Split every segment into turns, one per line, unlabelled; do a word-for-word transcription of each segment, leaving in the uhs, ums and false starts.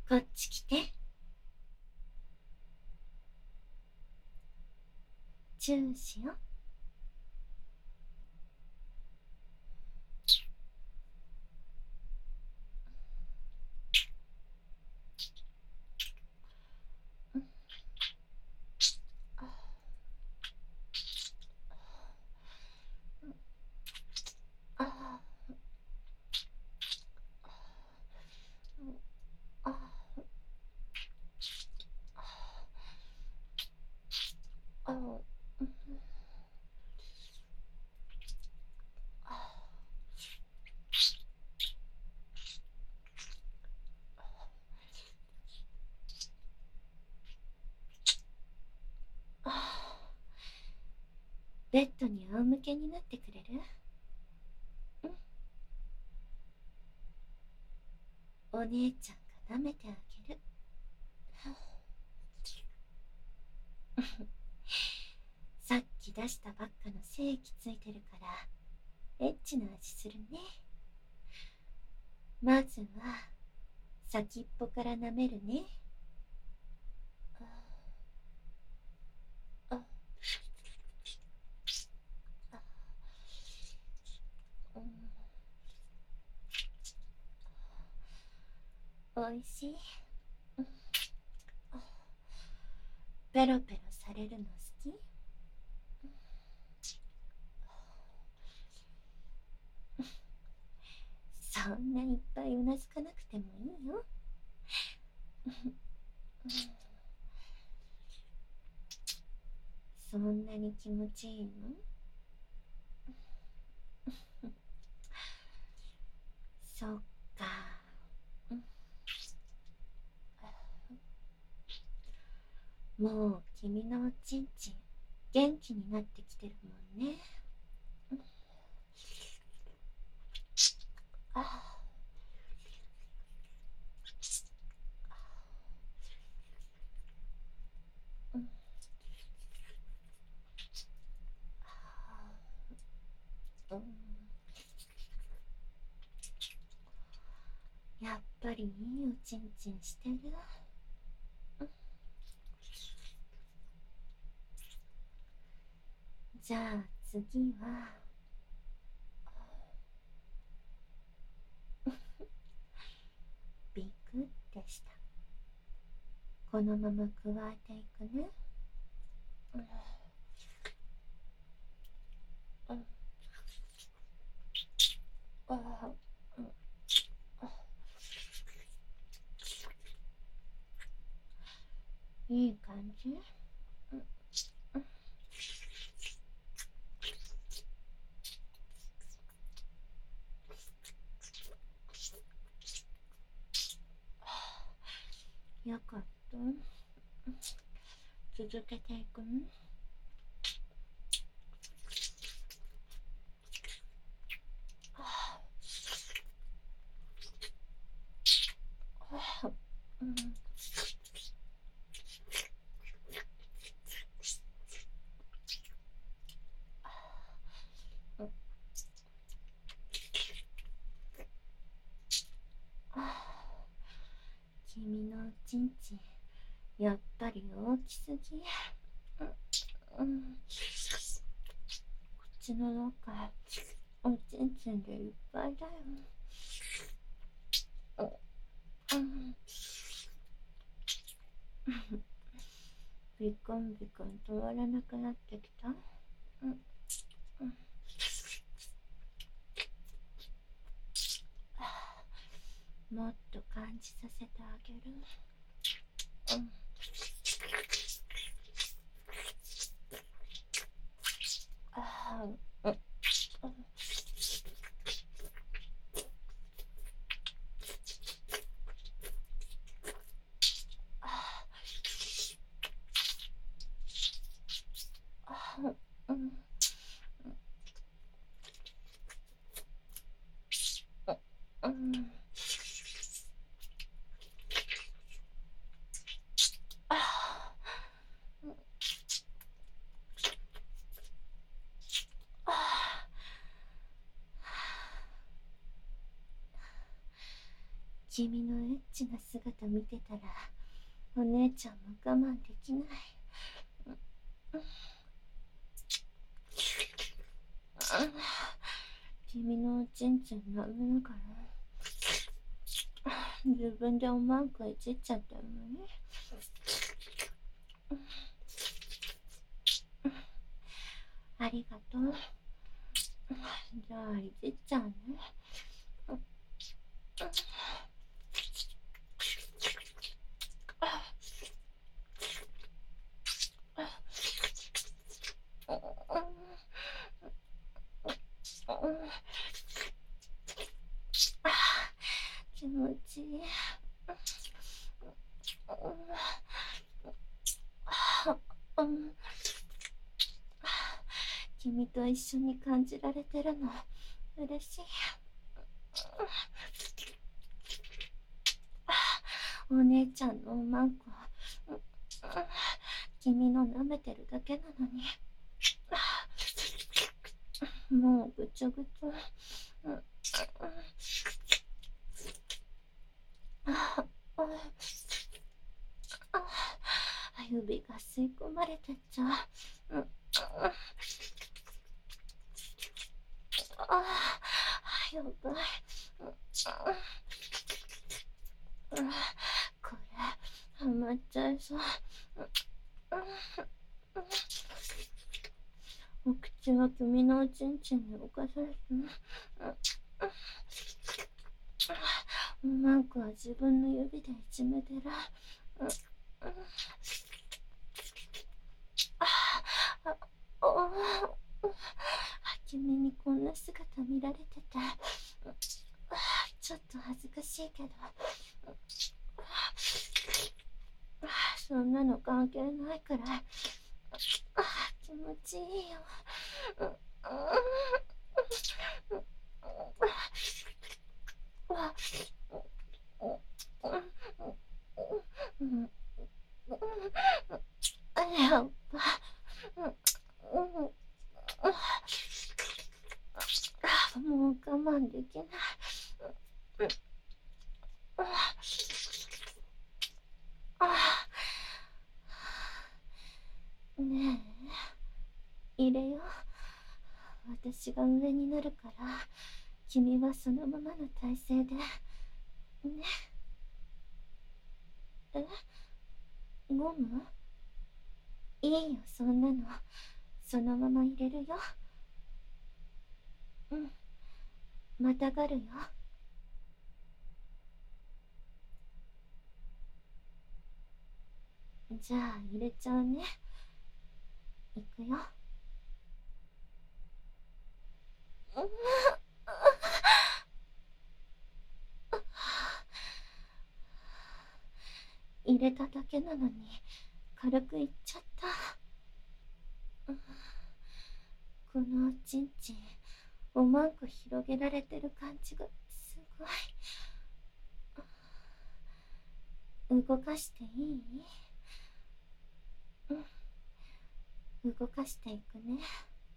こっち来て。チューしよ。ああああベッドに仰向けになってくれる？お姉ちゃんが舐めてあげる。さっき出したばっかの精液ついてるからエッチな味するね。まずは先っぽから舐めるね。あああうん、おいしい。ペロペロされるの好き？そんないっぱいうなずかなくてもいいよ。そんなに気持ちいいの？そっか。もう君のおちんちん元気になってきてるもんね。あうん、うん、やっぱりいいおちんちんしてる。じゃあ次はビクってした。このまま加えていくね。うんうんあうんあいい感じ。うんうんよかった。続けていくね。うん君のおちんちんやっぱり大きすぎ。うん、口の中おちんちんでいっぱいだよ。うん、ビクンビクン止まらなくなってきた。うんうん、もっと感じさせてあげる。うん、あーうんあーうんうんあーあー君のエッチな姿見てたらお姉ちゃんも我慢できない。君のおちんちん舐めながら自分でおまんこいじっちゃったのに。ありがとう。じゃあいじっちゃうね。気持ちいい。君と一緒に感じられてるの嬉しい。お姉ちゃんのおまんこ君の舐めてるだけなのにもうぐちょぐちょ。指が吸い込まれてっちゃう。ああ、やばい。これ、はまっちゃいそう。お口は君のおちんちんに侵されて、おまんこは自分の指でいじめてる。君にこんな姿見られててちょっと恥ずかしいけど、そんなの関係ないくらい気持ちいいよ。やっぱもう我慢できない。ねえ、入れよ。私が上になるから君はそのままの体勢でね。え、ゴム？いいよ、そんなのそのまま入れるよ。うん、またがるよ。じゃあ入れちゃうね。いくよ。入れただけなのに軽くいっちゃった。このおちんちんおまんこ広げられてる感じがすごい。動かしていい？うん、動かしていくね。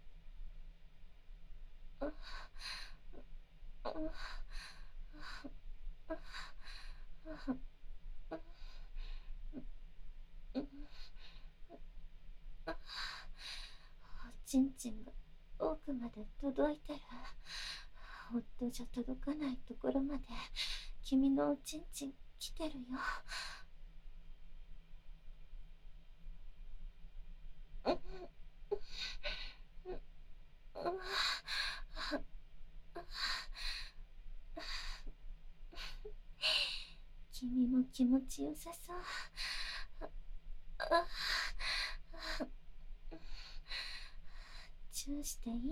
おちんちんが奥まで届いてる。夫じゃ届かないところまで君のおちんちん来てるよ。君も気持ちよさそう。チューしていい？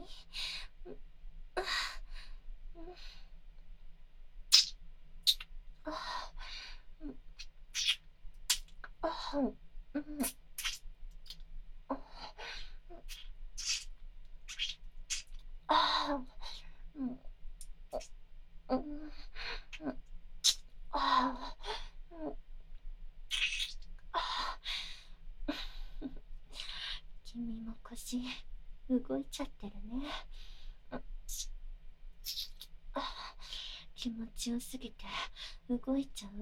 君も腰動いちゃってるね。気気持ちよすぎて動いちゃう。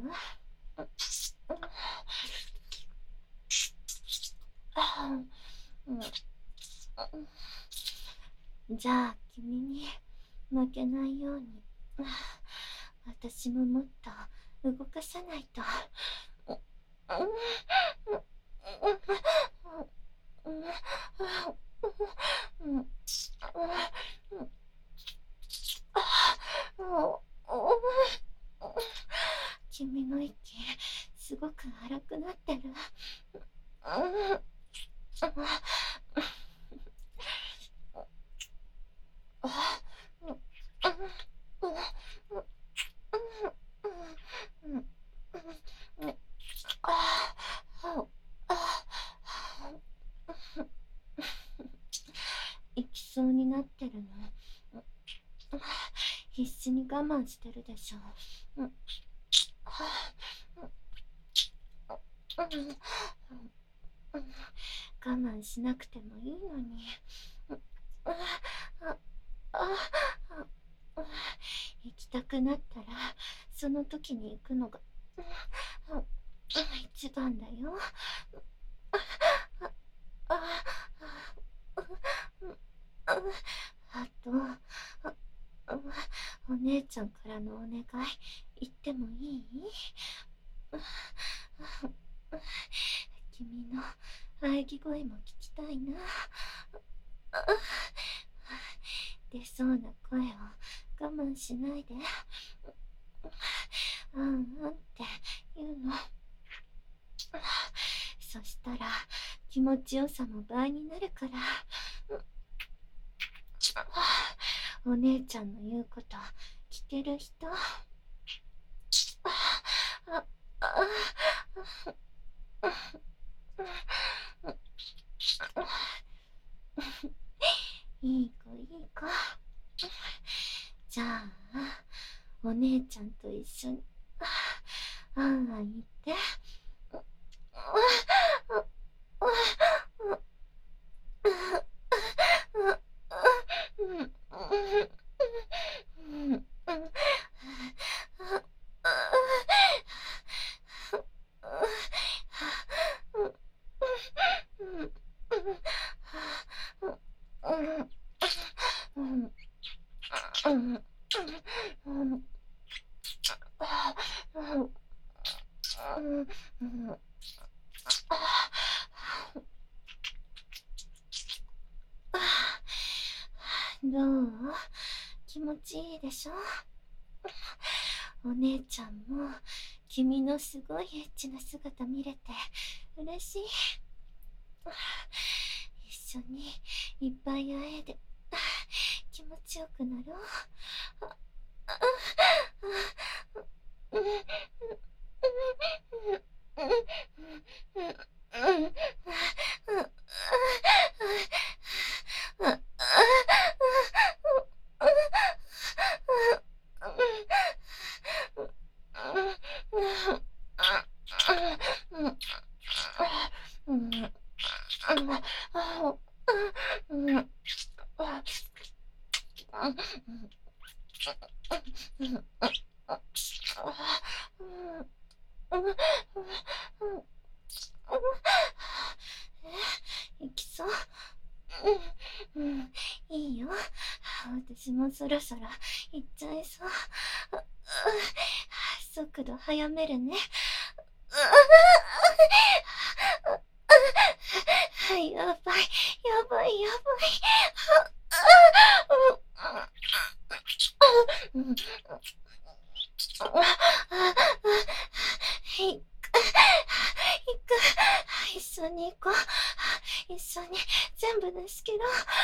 じゃあ君に負けないように私ももっと動かさないと。君の息すごく荒くなってる。行きそうになってるの。必死に我慢してるでしょ。我慢しなくてもいいのに。行きたくなったらその時に行くのが一番だよ。あとお姉ちゃんからのお願い言ってもいい？君の喘ぎ声も聞きたいな。出そうな声を我慢しないで。うんうんって言うの。そしたら気持ちよさも倍になるから。お姉ちゃんの言うこと聞ける人。いい子いい子。じゃあお姉ちゃんと一緒にあんあん言って。どう？気持ちいいでしょ？お姉ちゃんも君のすごいエッチな姿見れて嬉しい。一緒にいっぱい会えて気持ちよくなろう。行きそう？うん、うん、いいよ。私もそろそろ行っちゃいそう。速度速めるね。やばい、やばい、やばい。行く、行く、一緒に行こう。一緒に全部ですけど。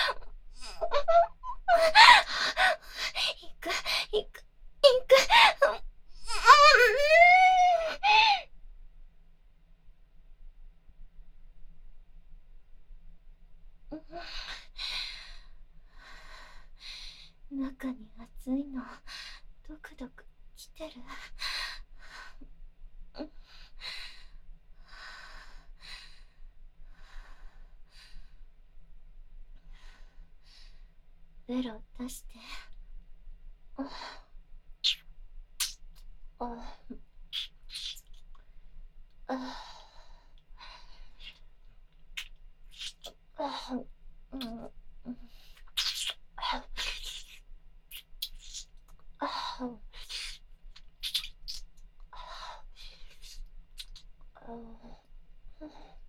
行く、行く、行く。中に熱いのドクドクきてる。ベロ出して。 あああうんあああ